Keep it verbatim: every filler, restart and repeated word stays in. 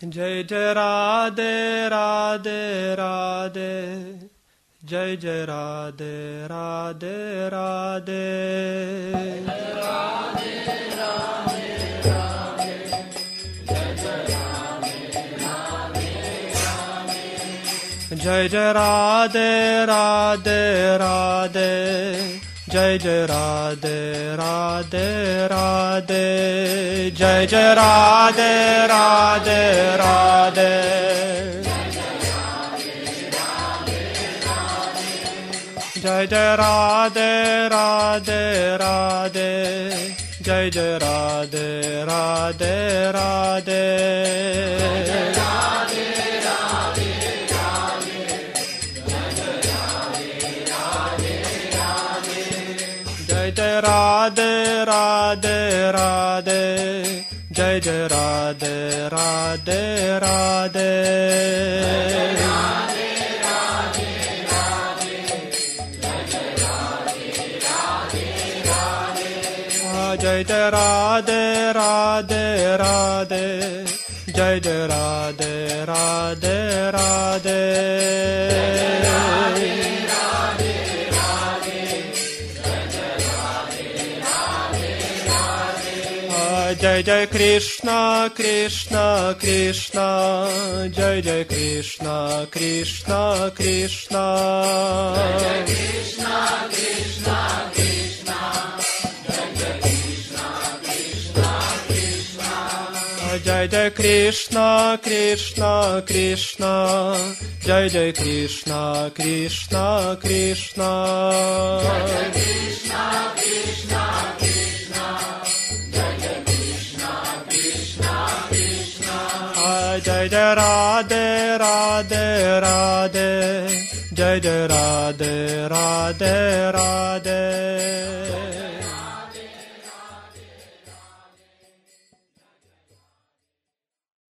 Jai Jai Radhe Radhe Radhe, Jai Jai Radhe Radhe Radhe, Radhe Radhe Radhe, Jai Jai Radhe Radhe Radhe, Jai Jai Radhe Radhe Radhe, Jai Jai Radhe Radhe Radhe, Jai Jai Radhe Radhe Radhe, Jai Jai Radhe Radhe Radhe, Jai Jai Radhe Radhe Radhe, Jai Jai Radhe Radhe Radhe, Jai Jai Radhe Radhe Radhe, Jai Jai Radhe Radhe Radhe, Jai Jai Radhe Radhe Radhe, Jai Jai Krishna Krishna Krishna, Jai Jai Krishna Krishna Krishna, Krishna Krishna Krishna, Jai Jai Krishna Krishna Krishna, Jai Jai Krishna Krishna Krishna, Krishna Krishna Krishna, Jai Jai Radhe Radhe Radhe, Jai Jai Radhe Radhe Radhe.